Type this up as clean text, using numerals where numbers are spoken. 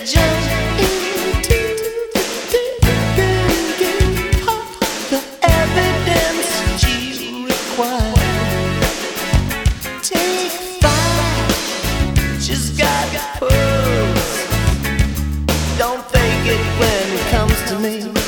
jump into the deep end, get all the evidence you require. Take 5, she's got pose. Don't fake it when it comes to me.